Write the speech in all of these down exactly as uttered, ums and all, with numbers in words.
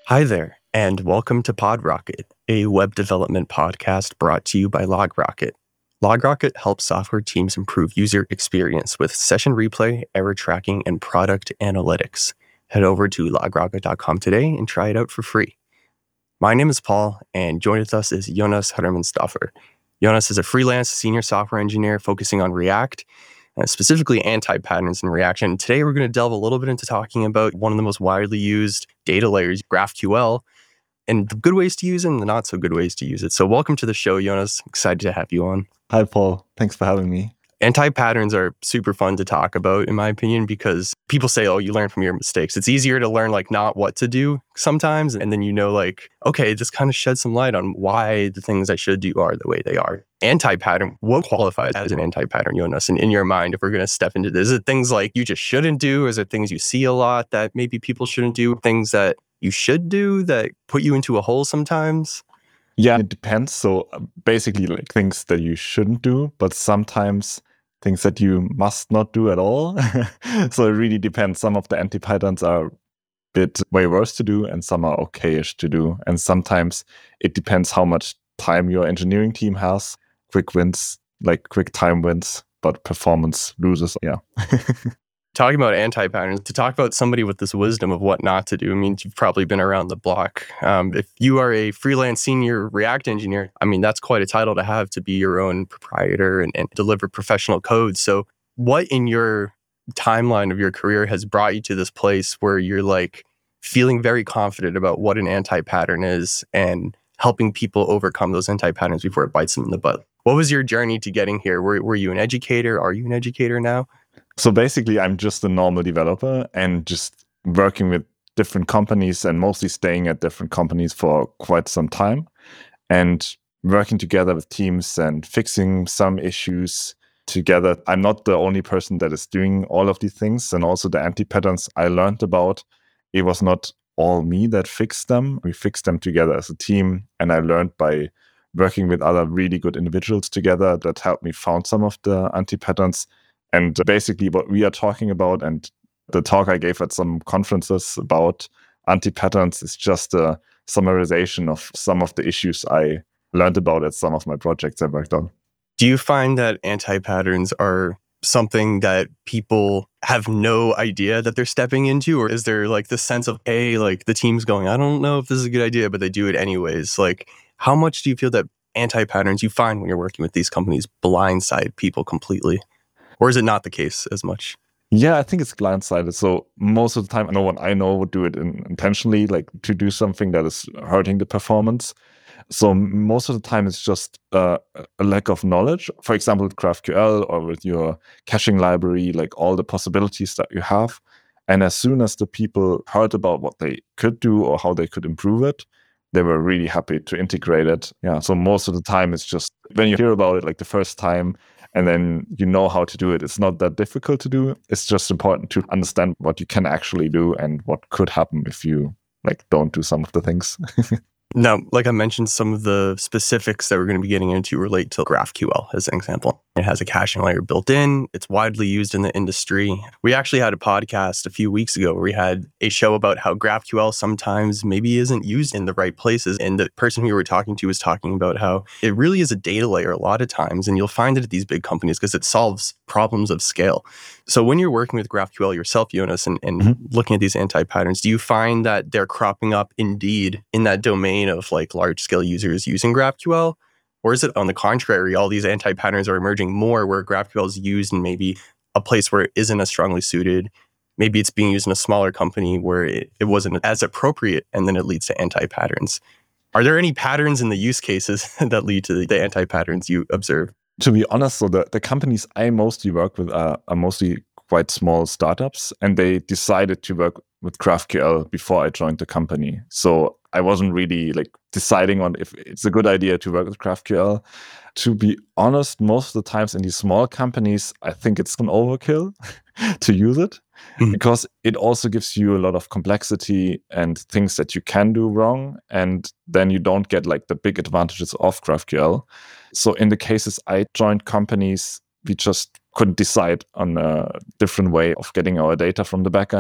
Hi there, and welcome to PodRocket, a web development podcast brought to you by LogRocket. LogRocket helps software teams improve user experience with session replay, error tracking, and product analytics. Head over to log rocket dot com today and try it out for free. My name is Paul, and joined with us is Jonas Hermanstoffer. Jonas is a freelance senior software engineer focusing on React, uh, specifically anti-patterns in Reaction. Today, we're going to delve a little bit into talking about one of the most widely used data layers, GraphQL, and the good ways to use it and the not so good ways to use it. So welcome to the show, Jonas. Excited to have you on. Hi, Paul. Thanks for having me. Anti-patterns are super fun to talk about, in my opinion, because people say, oh, you learn from your mistakes. It's easier to learn like not what to do sometimes. And then you know, like, okay, this kind of sheds some light on why the things I should do are the way they are. Anti-pattern, what qualifies as an anti-pattern, Jonas? And in your mind, if we're going to step into this, is it things like you just shouldn't do? Is it things you see a lot that maybe people shouldn't do? Things that you should do that put you into a hole sometimes? Yeah, it depends. So uh, basically like things that you shouldn't do, but sometimes things that you must not do at all. So it really depends. Some of the anti-patterns are a bit way worse to do and some are okay-ish to do. And sometimes it depends how much time your engineering team has. Quick wins, like quick time wins, but performance loses. Yeah. Talking about anti-patterns, to talk about somebody with this wisdom of what not to do, I mean, you've probably been around the block. Um, if you are a freelance senior React engineer, I mean, that's quite a title to have, to be your own proprietor and, and deliver professional code. So what in your timeline of your career has brought you to this place where you're like feeling very confident about what an anti-pattern is and helping people overcome those anti-patterns before it bites them in the butt? What was your journey to getting here? Were, were you an educator? Are you an educator now? So basically, I'm just a normal developer and just working with different companies and mostly staying at different companies for quite some time and working together with teams and fixing some issues together. I'm not the only person that is doing all of these things. And also the anti-patterns I learned about, it was not all me that fixed them. We fixed them together as a team. And I learned by working with other really good individuals together that helped me found some of the anti-patterns. And basically what we are talking about and the talk I gave at some conferences about anti-patterns is just a summarization of some of the issues I learned about at some of my projects I worked on. Do you find that anti-patterns are something that people have no idea that they're stepping into? Or is there like the sense of, hey, like the team's going, I don't know if this is a good idea, but they do it anyways? Like, how much do you feel that anti-patterns you find when you're working with these companies blindside people completely? Or is it not the case as much? Yeah, I think it's blindsided. So most of the time, no one I know would do it in, intentionally, like to do something that is hurting the performance. So most of the time, it's just uh, a lack of knowledge. For example, with GraphQL or with your caching library, like all the possibilities that you have. And as soon as the people heard about what they could do or how they could improve it, they were really happy to integrate it. Yeah. So most of the time, it's just when you hear about it like the first time, and then you know how to do it. It's not that difficult to do. It's just important to understand what you can actually do and what could happen if you like don't do some of the things. Now, like I mentioned, some of the specifics that we're going to be getting into relate to GraphQL as an example. It has a caching layer built in. It's widely used in the industry. We actually had a podcast a few weeks ago where we had a show about how GraphQL sometimes maybe isn't used in the right places. And the person who we were talking to was talking about how it really is a data layer a lot of times. And you'll find it at these big companies because it solves problems of scale. So when you're working with GraphQL yourself, Jonas, and, and mm-hmm. looking at these anti-patterns, do you find that they're cropping up indeed in that domain of like large scale users using GraphQL? Or is it on the contrary, all these anti-patterns are emerging more where GraphQL is used in maybe a place where it isn't as strongly suited? Maybe it's being used in a smaller company where it, it wasn't as appropriate, and then it leads to anti-patterns. Are there any patterns in the use cases that lead to the anti-patterns you observe? To be honest, so the, the companies I mostly work with are, are mostly quite small startups, and they decided to work with GraphQL before I joined the company. So I wasn't really like deciding on if it's a good idea to work with GraphQL. To be honest, most of the times in these small companies, I think it's an overkill to use it mm-hmm. because it also gives you a lot of complexity and things that you can do wrong. And then you don't get like the big advantages of GraphQL. So in the cases I joined companies, we just couldn't decide on a different way of getting our data from the backend.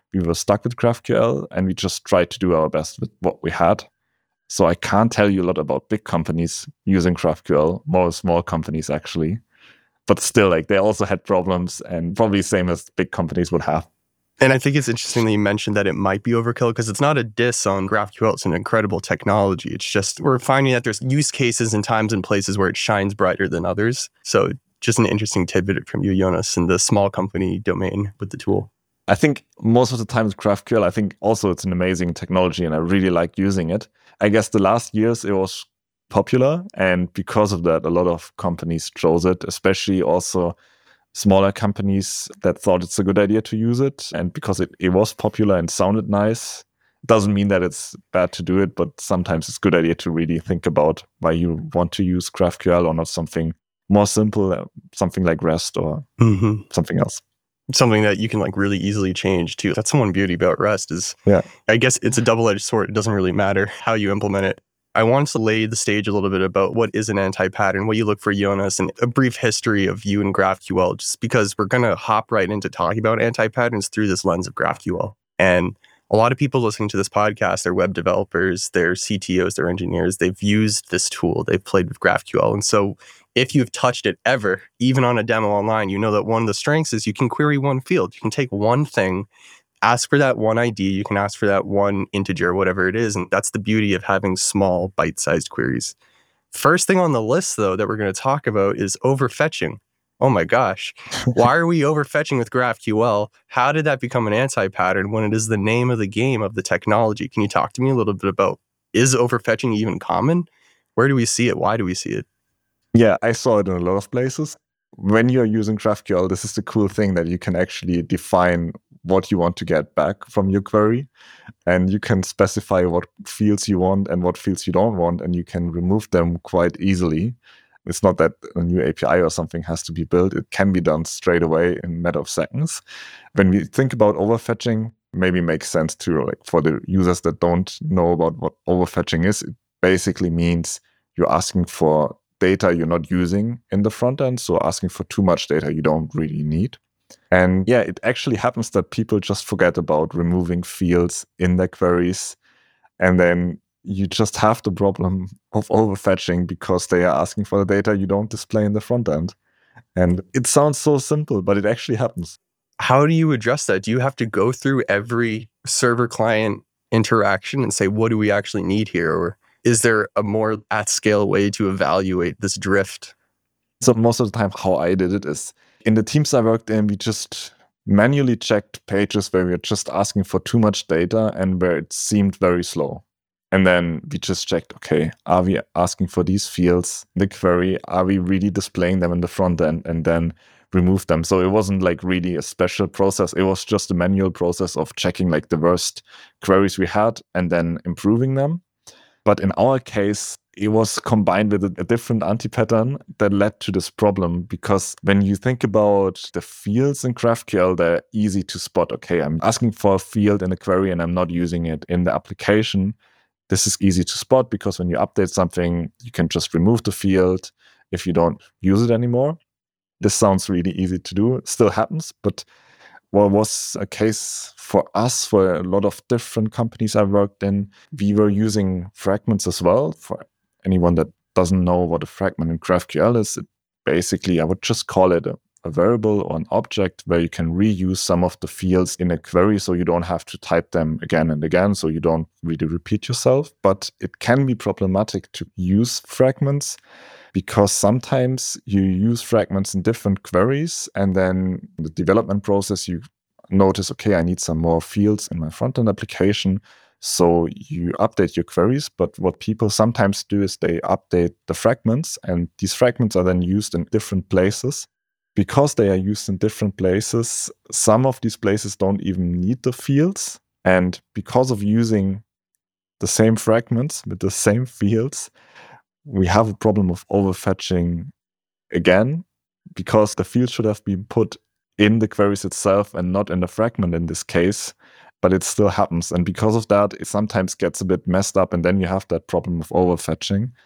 we were stuck with GraphQL and we just tried to do our best with what we had. So I can't tell you a lot about big companies using GraphQL, more small companies actually. But still, like they also had problems and probably same as big companies would have. And I think it's interesting that you mentioned that it might be overkill because it's not a diss on GraphQL. It's an incredible technology. It's just we're finding that there's use cases and times and places where it shines brighter than others. So just an interesting tidbit from you, Jonas, in the small company domain with the tool. I think most of the time with GraphQL, I think also it's an amazing technology and I really like using it. I guess the last years it was popular. And because of that, a lot of companies chose it, especially also smaller companies that thought it's a good idea to use it. And because it, it was popular and sounded nice, doesn't mean that it's bad to do it, but sometimes it's a good idea to really think about why you want to use GraphQL or not something more simple, something like REST or mm-hmm. something else. Something that you can like really easily change too. That's one beauty about REST is, yeah. I guess it's a double-edged sword. It doesn't really matter how you implement it. I wanted to lay the stage a little bit about what is an anti-pattern, what you look for, Jonas, and a brief history of you and GraphQL, just because we're going to hop right into talking about anti-patterns through this lens of GraphQL. And a lot of people listening to this podcast, they're web developers, they're C T Os, they're engineers, they've used this tool, they've played with GraphQL. And so if you've touched it ever, even on a demo online, you know that one of the strengths is you can query one field. You can take one thing, ask for that one I D, you can ask for that one integer, whatever it is. And that's the beauty of having small bite-sized queries. First thing on the list, though, that we're going to talk about is overfetching. Oh my gosh. Why are we overfetching with GraphQL? How did that become an anti-pattern when it is the name of the game of the technology? Can you talk to me a little bit about, is overfetching even common? Where do we see it? Why do we see it? Yeah, I saw it in a lot of places. When you're using GraphQL, this is the cool thing that you can actually define what you want to get back from your query. And you can specify what fields you want and what fields you don't want, and you can remove them quite easily. It's not that a new A P I or something has to be built. It can be done straight away in a matter of seconds. When we think about overfetching, maybe makes sense to, like, for the users that don't know about what overfetching is, it basically means you're asking for data you're not using in the front end, so asking for too much data you don't really need. And yeah, it actually happens that people just forget about removing fields in their queries, and then you just have the problem of overfetching because they are asking for the data you don't display in the front end. And it sounds so simple, but it actually happens. How do you address that? Do you have to go through every server-client interaction and say, what do we actually need here? Or is there a more at-scale way to evaluate this drift? So most of the time, how I did it is, in the teams I worked in, we just manually checked pages where we were just asking for too much data and where it seemed very slow. And then we just checked, okay, are we asking for these fields in the query? Are we really displaying them in the front end? And then remove them. So it wasn't like really a special process. It was just a manual process of checking like the worst queries we had and then improving them. But in our case, it was combined with a, a different anti-pattern that led to this problem, because when you think about the fields in GraphQL, they're easy to spot. Okay, I'm asking for a field in a query and I'm not using it in the application. This is easy to spot because when you update something, you can just remove the field if you don't use it anymore. This sounds really easy to do. It still happens, but what was a case for us, for a lot of different companies I worked in, we were using fragments as well. For anyone that doesn't know what a fragment in GraphQL is, it basically, I would just call it a, a variable or an object where you can reuse some of the fields in a query so you don't have to type them again and again, so you don't really repeat yourself. But it can be problematic to use fragments, because sometimes you use fragments in different queries, and then in the development process, you notice, okay, I need some more fields in my front-end application. So you update your queries. But what people sometimes do is they update the fragments, and these fragments are then used in different places. Because they are used in different places, some of these places don't even need the fields. And because of using the same fragments with the same fields, we have a problem of overfetching again, because the field should have been put in the queries itself and not in the fragment in this case, but it still happens. And because of that, it sometimes gets a bit messed up, and then you have that problem of overfetching.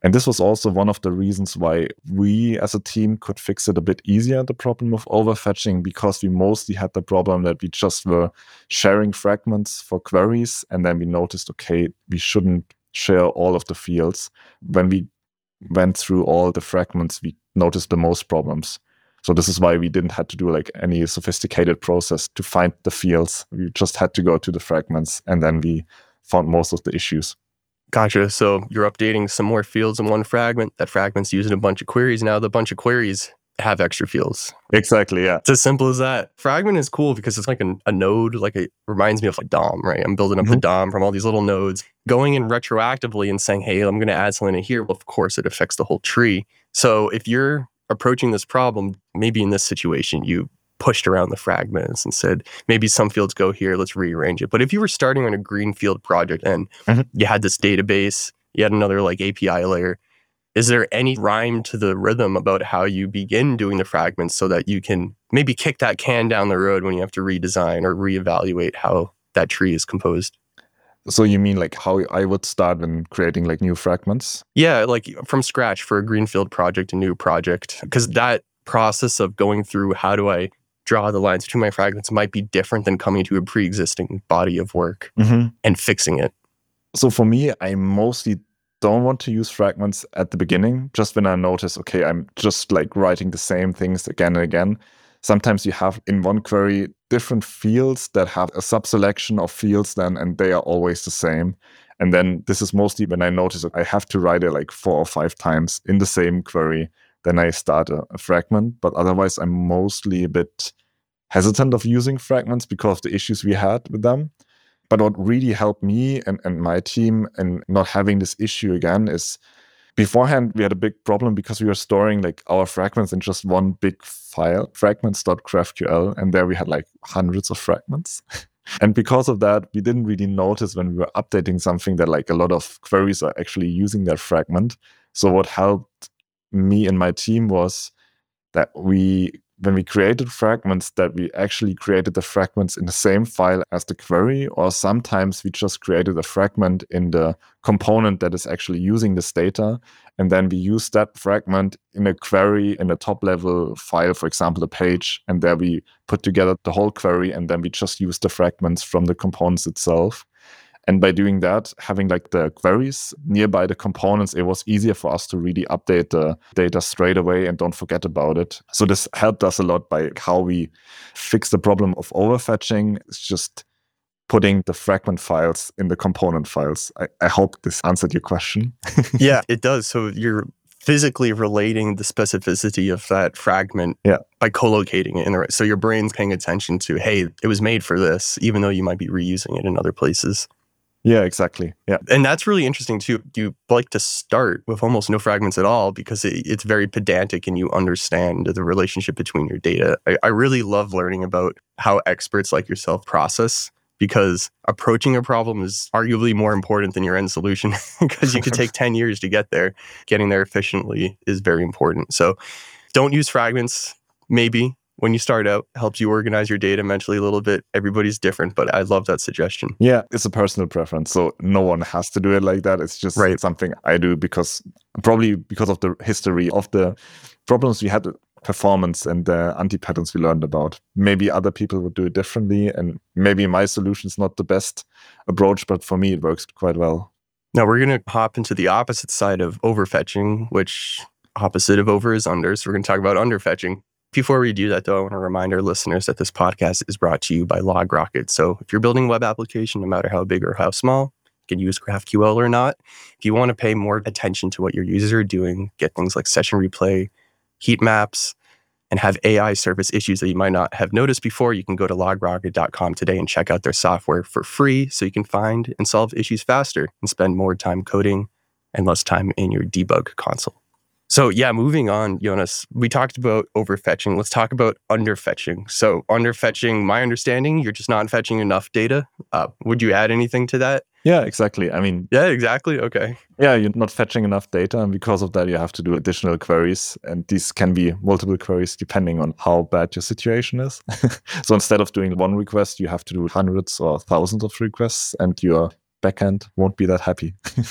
And this was also one of the reasons why we as a team could fix it a bit easier, the problem of overfetching, because we mostly had the problem that we just were sharing fragments for queries. And then we noticed, okay, we shouldn't share all of the fields. When we went through all the fragments, we noticed the most problems. So this is why we didn't have to do like any sophisticated process to find the fields. We just had to go to the fragments, and then we found most of the issues. Gotcha. So you're updating some more fields in one fragment. That fragment's using a bunch of queries. Now the bunch of queries have extra fields. Exactly, yeah. It's as simple as that. Fragment is cool because it's like an, a node, like it reminds me of like D O M, right? I'm building up mm-hmm. the D O M from all these little nodes, going in retroactively and saying, hey, I'm going to add something in here. Well, of course, it affects the whole tree. So if you're approaching this problem, maybe in this situation, you pushed around the fragments and said, maybe some fields go here, let's rearrange it. But if you were starting on a greenfield project and mm-hmm. you had this database, you had another like A P I layer, is there any rhyme to the rhythm about how you begin doing the fragments so that you can maybe kick that can down the road when you have to redesign or reevaluate how that tree is composed? So you mean like how I would start when creating like new fragments? Yeah, like from scratch for a greenfield project, a new project. Because that process of going through how do I draw the lines between my fragments might be different than coming to a pre-existing body of work mm-hmm. and fixing it. So for me, I mostly don't want to use fragments at the beginning, just when I notice, okay, I'm just like writing the same things again and again. Sometimes you have in one query different fields that have a sub-selection of fields then, and they are always the same. And then this is mostly when I notice that I have to write it like four or five times in the same query. Then I start a, a fragment. But otherwise, I'm mostly a bit hesitant of using fragments because of the issues we had with them. But what really helped me and, and my team in not having this issue again is beforehand, we had a big problem because we were storing like our fragments in just one big file, fragments.graphql, and there we had like hundreds of fragments. And because of that, we didn't really notice when we were updating something that like a lot of queries are actually using that fragment. So what helped me and my team was that we, when we created fragments, that we actually created the fragments in the same file as the query, or sometimes we just created a fragment in the component that is actually using this data. And then we use that fragment in a query in a top level file, for example, a page. And there we put together the whole query, and then we just use the fragments from the components itself. And by doing that, having like the queries nearby the components, it was easier for us to really update the data straight away and don't forget about it. So this helped us a lot by how we fix the problem of overfetching. It's just putting the fragment files in the component files. I, I hope this answered your question. Yeah, it does. So you're physically relating the specificity of that fragment yeah. by co-locating it in the right. So your brain's paying attention to, hey, it was made for this, even though you might be reusing it in other places. Yeah, exactly. Yeah. And that's really interesting too. You like to start with almost no fragments at all because it, it's very pedantic and you understand the relationship between your data. I, I really love learning about how experts like yourself process, because approaching a problem is arguably more important than your end solution because you could take ten years to get there. Getting there efficiently is very important. So don't use fragments, maybe. When you start out, helps you organize your data mentally a little bit. Everybody's different, but I love that suggestion. Yeah, it's a personal preference. So no one has to do it like that. It's just right. something I do because probably because of the history of the problems we had with performance and the anti-patterns we learned about. Maybe other people would do it differently, and maybe my solution is not the best approach, but for me, it works quite well. Now we're going to hop into the opposite side of overfetching, which opposite of over is under. So we're going to talk about underfetching. Before we do that, though, I want to remind our listeners that this podcast is brought to you by LogRocket. So if you're building a web application, no matter how big or how small, you can use GraphQL or not. If you want to pay more attention to what your users are doing, get things like session replay, heat maps, and have A I surface issues that you might not have noticed before, you can go to log rocket dot com today and check out their software for free so you can find and solve issues faster and spend more time coding and less time in your debug console. So yeah, moving on, Jonas, we talked about overfetching. Let's talk about underfetching. So underfetching, my understanding, you're just not fetching enough data. Uh, would you add anything to that? Yeah, exactly. I mean... Yeah, exactly. Okay. Yeah, you're not fetching enough data, and because of that, you have to do additional queries. And these can be multiple queries depending on how bad your situation is. So instead of doing one request, you have to do hundreds or thousands of requests, and your backend won't be that happy.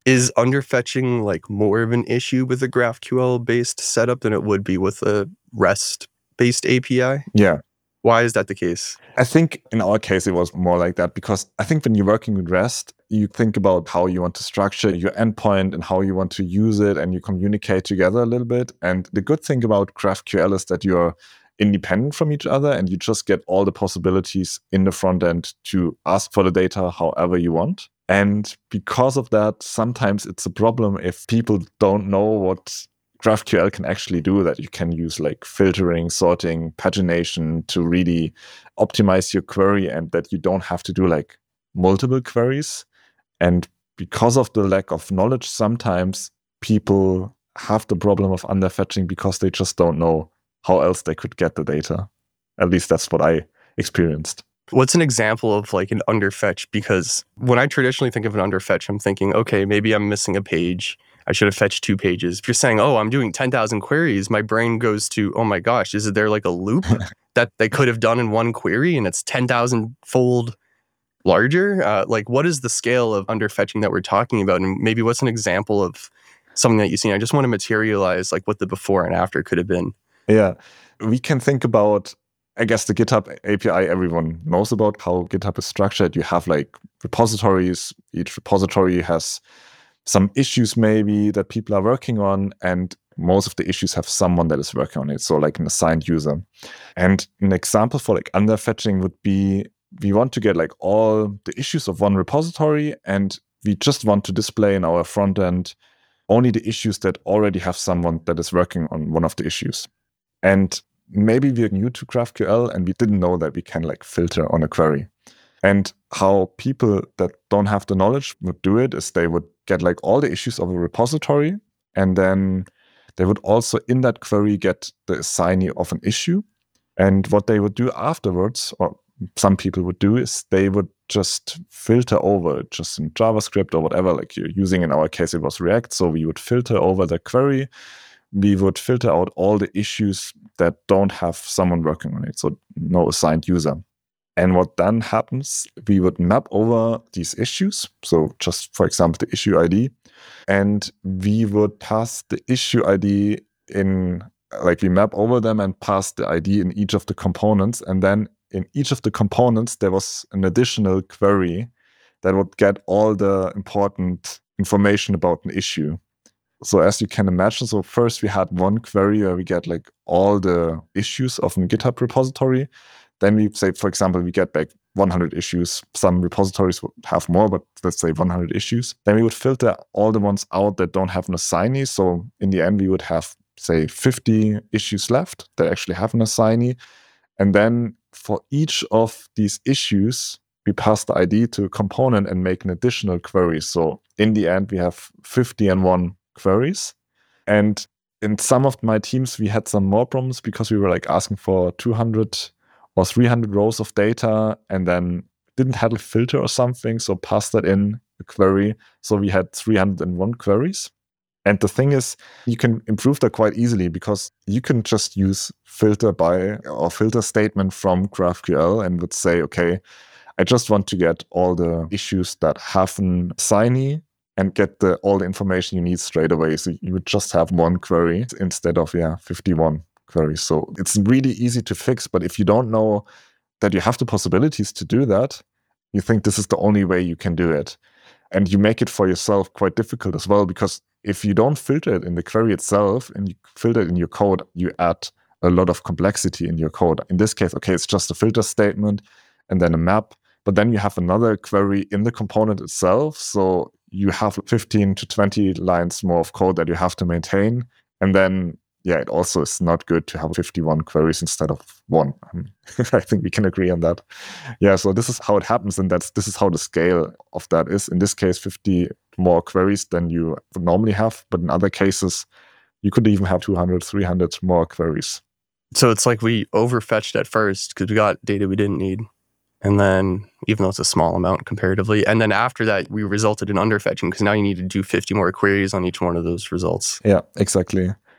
Is underfetching like more of an issue with a GraphQL-based setup than it would be with a REST-based A P I? Yeah. Why is that the case? I think in our case, it was more like that because I think when you're working with REST, you think about how you want to structure your endpoint and how you want to use it, and you communicate together a little bit. And the good thing about GraphQL is that you're independent from each other and you just get all the possibilities in the front end to ask for the data however you want. And because of that, sometimes it's a problem if people don't know what GraphQL can actually do, that you can use like filtering, sorting, pagination to really optimize your query, and that you don't have to do like multiple queries. And because of the lack of knowledge, sometimes people have the problem of underfetching because they just don't know how else they could get the data. At least that's what I experienced. What's an example of like an underfetch? Because when I traditionally think of an underfetch, I'm thinking, okay, maybe I'm missing a page. I should have fetched two pages. If you're saying, oh, I'm doing ten thousand queries, my brain goes to, oh my gosh, is there like a loop that they could have done in one query and it's ten thousand fold larger? Uh, like, what is the scale of underfetching that we're talking about? And maybe what's an example of something that you've seen? I just want to materialize like what the before and after could have been. Yeah, we can think about, I guess, the GitHub A P I. Everyone knows about how GitHub is structured. You have like repositories. Each repository has some issues maybe that people are working on, and most of the issues have someone that is working on it, so like an assigned user. And an example for like underfetching would be, we want to get like all the issues of one repository, and we just want to display in our front end only the issues that already have someone that is working on one of the issues. And maybe we're new to GraphQL and we didn't know that we can like filter on a query. And how people that don't have the knowledge would do it is they would get like all the issues of a repository, and then they would also in that query get the assignee of an issue. And what they would do afterwards, or some people would do, is they would just filter over just in JavaScript or whatever, like you're using. In our case, it was React. So we would filter over the query. We would filter out all the issues that don't have someone working on it, so no assigned user. And what then happens, we would map over these issues. So just, for example, the issue I D. And we would pass the issue I D in, like we map over them and pass the I D in each of the components. And then in each of the components, there was an additional query that would get all the important information about an issue. So as you can imagine, so first we had one query where we get like all the issues of a GitHub repository. Then we say, for example, we get back one hundred issues. Some repositories would have more, but let's say one hundred issues. Then we would filter all the ones out that don't have an assignee. So in the end, we would have, say, fifty issues left that actually have an assignee. And then for each of these issues, we pass the I D to a component and make an additional query. So in the end, we have fifty and one queries. And in some of my teams, we had some more problems because we were like asking for two hundred or three hundred rows of data and then didn't have a filter or something. So passed that in a query. So we had three hundred one queries. And the thing is, you can improve that quite easily because you can just use filter by or filter statement from GraphQL and would say, okay, I just want to get all the issues that have an assignee and get the all the information you need straight away. So you would just have one query instead of yeah fifty-one queries. So it's really easy to fix. But if you don't know that you have the possibilities to do that, you think this is the only way you can do it. And you make it for yourself quite difficult as well, because if you don't filter it in the query itself and you filter it in your code, you add a lot of complexity in your code. In this case, okay, it's just a filter statement and then a map. But then you have another query in the component itself. So you have fifteen to twenty lines more of code that you have to maintain. And then, yeah, it also is not good to have fifty-one queries instead of one. I think we can agree on that. Yeah, so this is how it happens. And that's this is how the scale of that is. In this case, fifty more queries than you would normally have. But in other cases, you could even have two hundred, three hundred more queries. So it's like we overfetched at first because we got data we didn't need. And then, even though it's a small amount comparatively, and then after that, we resulted in underfetching because now you need to do fifty more queries on each one of those results. Yeah, exactly.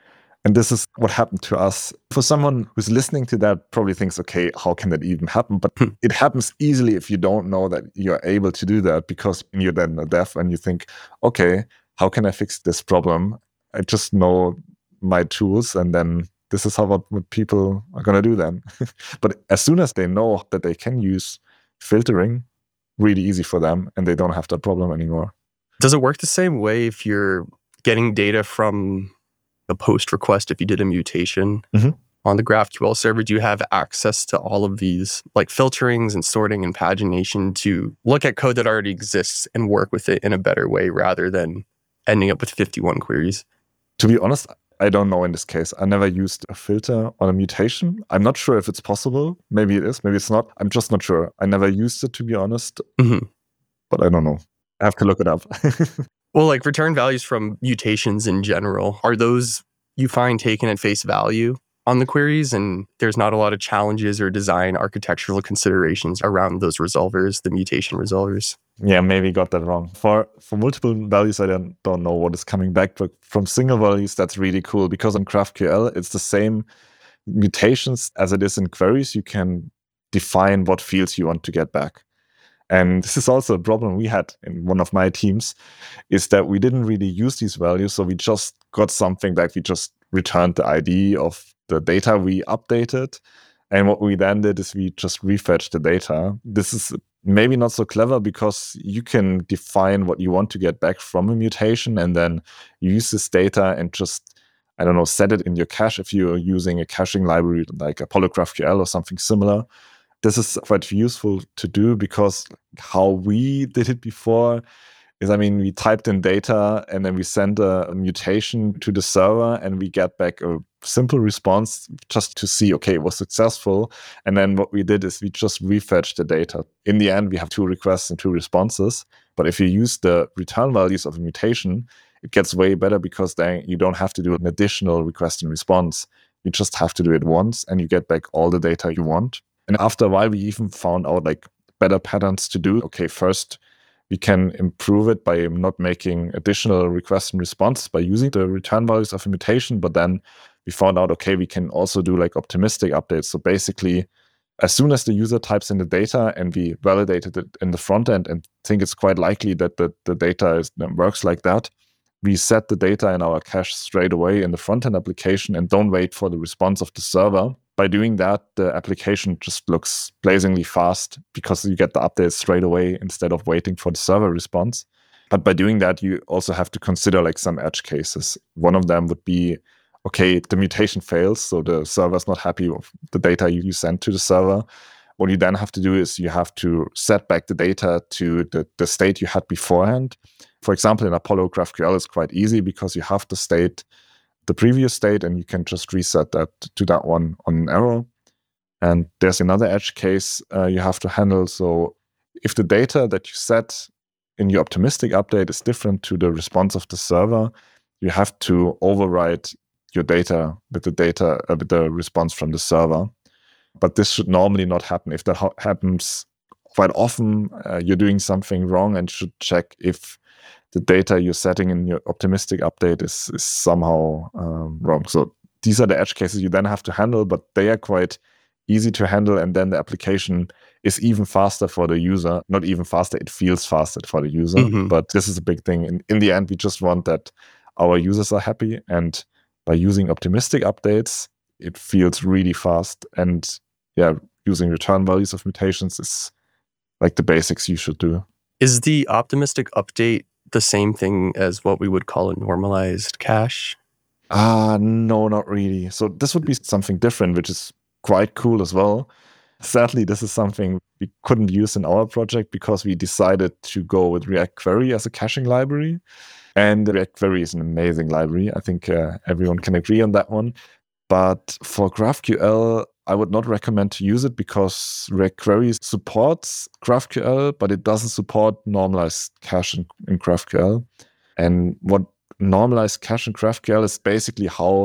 And this is what happened to us. For someone who's listening to that, probably thinks, okay, how can that even happen? But it happens easily if you don't know that you're able to do that, because you're then a dev and you think, okay, how can I fix this problem? I just know my tools, and then this is how what, what people are going to do then. But as soon as they know that they can use filtering, really easy for them, and they don't have that problem anymore. Does it work the same way if you're getting data from a post request, if you did a mutation mm-hmm. on the GraphQL server? Do you have access to all of these like filterings and sorting and pagination to look at code that already exists and work with it in a better way rather than ending up with fifty-one queries? To be honest, I don't know in this case. I never used a filter on a mutation. I'm not sure if it's possible. Maybe it is, maybe it's not. I'm just not sure. I never used it, to be honest. Mm-hmm. But I don't know. I have to look it up. Well, like return values from mutations in general, are those you find taken at face value on the queries, and there's not a lot of challenges or design architectural considerations around those resolvers, the mutation resolvers? Yeah, maybe got that wrong. For for multiple values, I don't, don't know what is coming back, but from single values, that's really cool, because on GraphQL, it's the same mutations as it is in queries. You can define what fields you want to get back. And this is also a problem we had in one of my teams, is that we didn't really use these values. So we just got something back. We just returned the I D of the data we updated. And what we then did is we just refetched the data. This is maybe not so clever, because you can define what you want to get back from a mutation and then use this data and just, I don't know, set it in your cache if you're using a caching library like Apollo GraphQL or something similar. This is quite useful to do, because how we did it before is, I mean, we typed in data and then we send a, a mutation to the server and we get back a simple response just to see, okay, it was successful. And then what we did is we just refetched the data. In the end, we have two requests and two responses. But if you use the return values of a mutation, it gets way better, because then you don't have to do an additional request and response. You just have to do it once and you get back all the data you want. And after a while, we even found out like better patterns to do. Okay, first, we can improve it by not making additional requests and responses by using the return values of a mutation. But then we found out, okay, we can also do like optimistic updates. So basically, as soon as the user types in the data and we validated it in the front end and think it's quite likely that the, the data is, works like that, we set the data in our cache straight away in the front-end application and don't wait for the response of the server. By doing that, the application just looks blazingly fast, because you get the updates straight away instead of waiting for the server response. But by doing that, you also have to consider like some edge cases. One of them would be, okay, the mutation fails, so the server's not happy with the data you sent to the server. What you then have to do is you have to set back the data to the, the state you had beforehand. For example, in Apollo GraphQL, it's quite easy, because you have the state, the previous state, and you can just reset that to that one on an arrow. And there's another edge case uh, you have to handle. So if the data that you set in your optimistic update is different to the response of the server, you have to override your data with the data uh, with the response from the server. But this should normally not happen. If that ha- happens quite often, uh, you're doing something wrong and should check if the data you're setting in your optimistic update is, is somehow um, wrong. So these are the edge cases you then have to handle, but they are quite easy to handle. And then the application is even faster for the user. Not even faster, it feels faster for the user. Mm-hmm. But this is a big thing. In, in the end, we just want that our users are happy. And by using optimistic updates, it feels really fast. And yeah, using return values of mutations is like the basics you should do. Is the optimistic update the same thing as what we would call a normalized cache? Ah, uh, no, not really. So this would be something different, which is quite cool as well. Sadly, this is something we couldn't use in our project because we decided to go with React Query as a caching library. And React Query is an amazing library. I think uh, everyone can agree on that one. But for GraphQL, I would not recommend to use it because React Query supports GraphQL, but it doesn't support normalized cache in, in GraphQL. And what normalized cache in GraphQL is basically how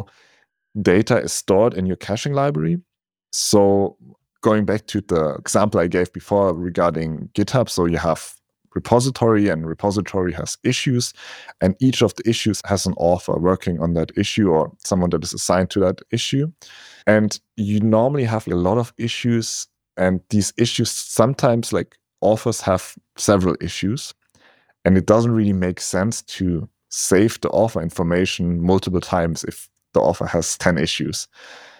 data is stored in your caching library. So going back to the example I gave before regarding GitHub, so you have repository, and repository has issues, and each of the issues has an author working on that issue or someone that is assigned to that issue. And you normally have a lot of issues, and these issues sometimes, like, authors have several issues, and it doesn't really make sense to save the author information multiple times if the author has ten issues.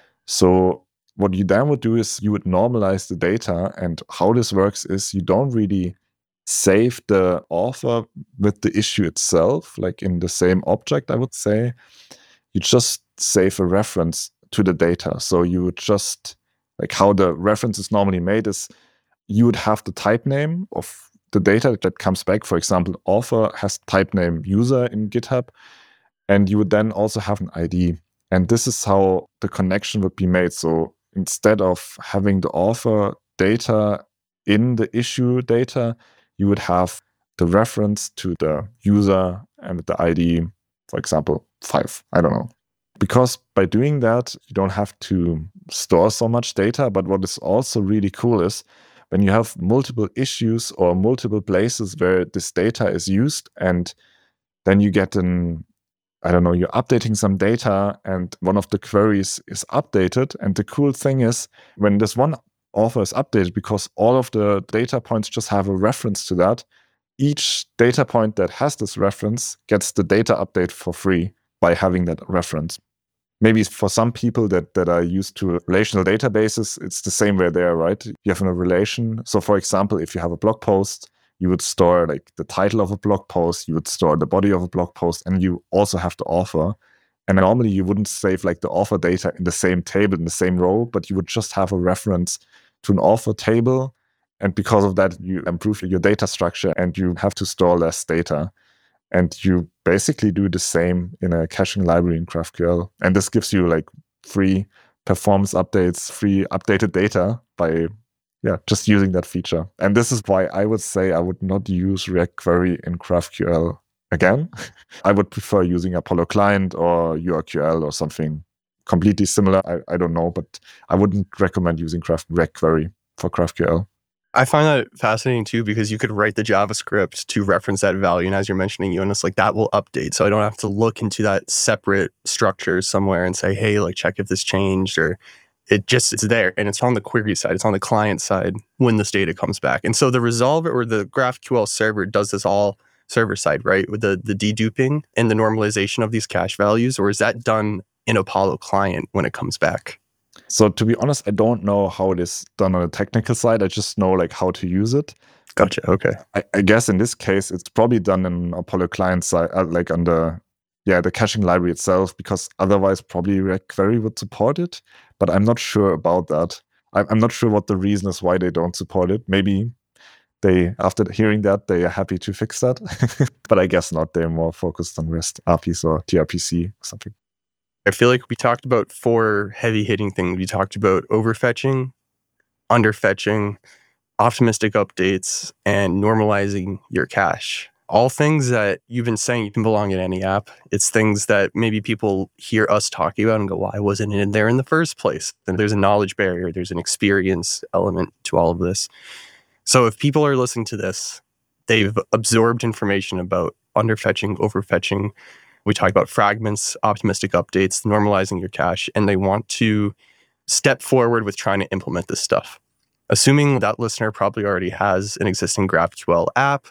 So what you then would do is you would normalize the data, and how this works is you don't really save the author with the issue itself, like in the same object, I would say. You just save a reference to the data. So you would just, like, how the reference is normally made is you would have the type name of the data that comes back. For example, author has type name user in GitHub, and you would then also have an I D. And this is how the connection would be made. So instead of having the author data in the issue data, you would have the reference to the user and the I D, for example, five. I don't know. Because by doing that, you don't have to store so much data. But what is also really cool is when you have multiple issues or multiple places where this data is used, and then you get an, I don't know, you're updating some data and one of the queries is updated. And the cool thing is when this one author is updated, because all of the data points just have a reference to that, each data point that has this reference gets the data update for free by having that reference. Maybe for some people that, that are used to relational databases, it's the same way there, right? You have a relation. So for example, if you have a blog post, you would store like the title of a blog post, you would store the body of a blog post, and you also have the author. And normally you wouldn't save like the author data in the same table, in the same row, but you would just have a reference to an author table. And because of that, you improve your data structure and you have to store less data. And you basically do the same in a caching library in GraphQL. And this gives you like free performance updates, free updated data by yeah, just using that feature. And this is why I would say I would not use React Query in GraphQL again. I would prefer using Apollo Client or U R Q L or something completely similar. I, I don't know, but I wouldn't recommend using Graph- React Query for GraphQL. I find that fascinating too, because you could write the JavaScript to reference that value. And as you're mentioning, Jonas, like that will update. So I don't have to look into that separate structure somewhere and say, hey, like check if this changed, or it just, it's there. And it's on the query side. It's on the client side when this data comes back. And so the resolver or the GraphQL server does this all server side, right? With the, the deduping and the normalization of these cache values, or is that done in Apollo client when it comes back? So to be honest, I don't know how it is done on the technical side. I just know like how to use it. Gotcha. Okay. I, I guess in this case, it's probably done in Apollo client side, uh, like on the, yeah, the caching library itself, because otherwise probably React Query would support it. But I'm not sure about that. I'm, I'm not sure what the reason is why they don't support it. Maybe they, after hearing that, they are happy to fix that. But I guess not. They're more focused on REST R Ps or T R P C or something. I feel like we talked about four heavy hitting things. We talked about overfetching, underfetching, optimistic updates, and normalizing your cache. All things that you've been saying you can belong in any app. It's things that maybe people hear us talking about and go, why wasn't it in there in the first place? And there's a knowledge barrier. There's an experience element to all of this. So if people are listening to this, they've absorbed information about underfetching, overfetching. We talked about fragments, optimistic updates, normalizing your cache, and they want to step forward with trying to implement this stuff. Assuming that listener probably already has an existing GraphQL app,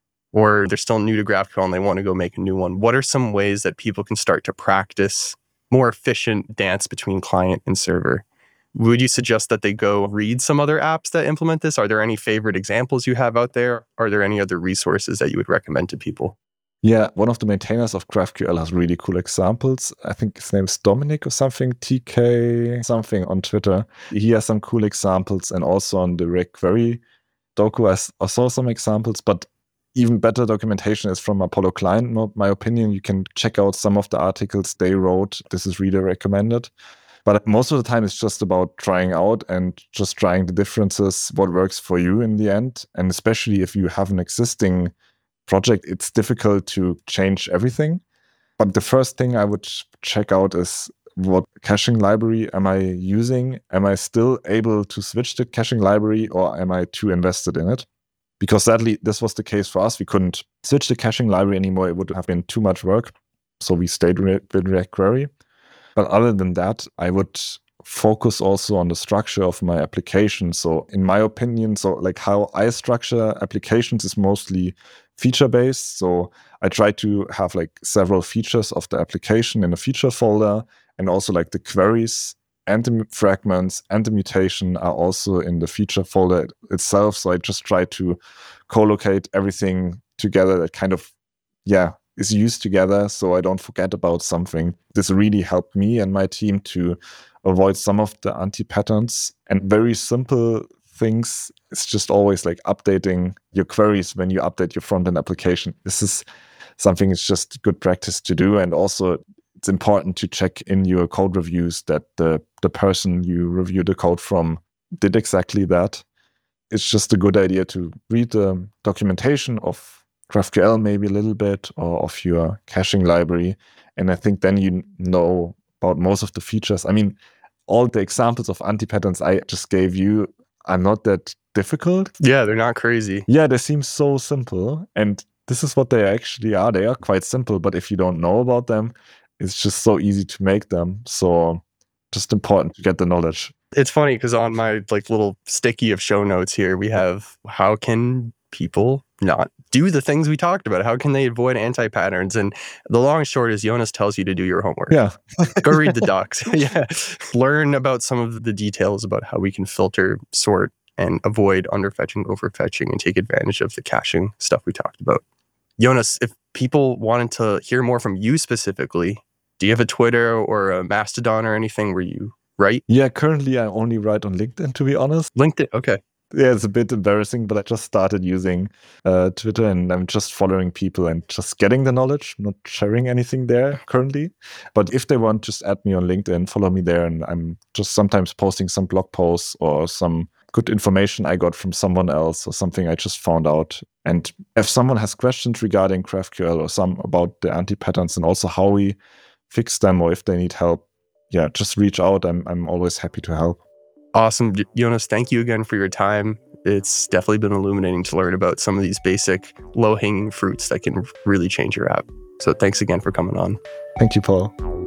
or they're still new to GraphQL and they want to go make a new one, what are some ways that people can start to practice more efficient dance between client and server? Would you suggest that they go read some other apps that implement this? Are there any favorite examples you have out there? Are there any other resources that you would recommend to people? Yeah, one of the maintainers of GraphQL has really cool examples. I think his name is Dominic or something, T K something on Twitter. He has some cool examples, and also on the React Query docu, I saw some examples, but even better documentation is from Apollo Client, in my opinion. You can check out some of the articles they wrote. This is really recommended. But most of the time, it's just about trying out and just trying the differences, what works for you in the end. And especially if you have an existing project, it's difficult to change everything. But the first thing I would check out is what caching library am I using? Am I still able to switch the caching library, or am I too invested in it? because sadly, this was the case for us. We couldn't switch the caching library anymore. It would have been too much work. So we stayed with React Query. But other than that, I would focus also on the structure of my application. So in my opinion, so like how I structure applications is mostly feature-based. So I try to have like several features of the application in a feature folder, and also like the queries and the fragments and the mutation are also in the feature folder itself. So I just try to co-locate everything together that kind of, yeah, is used together, so I don't forget about something. This really helped me and my team to avoid some of the anti-patterns. And very simple things, it's just always like updating your queries when you update your front-end application. This is something it's just good practice to do. And also it's important to check in your code reviews that the, the person you review the code from did exactly that. It's just a good idea to read the documentation of GraphQL maybe a little bit, or of your caching library. And I think then you know about most of the features. I mean, all the examples of anti-patterns I just gave you are not that difficult. Yeah, they're not crazy. Yeah, they seem so simple. And this is what they actually are. They are quite simple, but if you don't know about them, it's just so easy to make them. So just important to get the knowledge. It's funny because on my like little sticky of show notes here, we have how can people not do the things we talked about? How can they avoid anti-patterns? And the long and short is Jonas tells you to do your homework. Yeah. Go read the docs. Yeah. Learn about some of the details about how we can filter, sort, and avoid underfetching, overfetching, and take advantage of the caching stuff we talked about. Jonas, if people wanted to hear more from you specifically, do you have a Twitter or a Mastodon or anything where you write? Yeah, currently I only write on LinkedIn, to be honest. LinkedIn, okay. Yeah, it's a bit embarrassing, but I just started using uh, Twitter, and I'm just following people and just getting the knowledge, not sharing anything there currently. But if they want, just add me on LinkedIn, follow me there, and I'm just sometimes posting some blog posts or some good information I got from someone else or something I just found out. And if someone has questions regarding GraphQL or some about the anti-patterns and also how we fix them, or if they need help, yeah, just reach out. I'm I'm always happy to help. Awesome. Jonas, thank you again for your time. It's definitely been illuminating to learn about some of these basic low-hanging fruits that can really change your app. So thanks again for coming on. Thank you, Paul.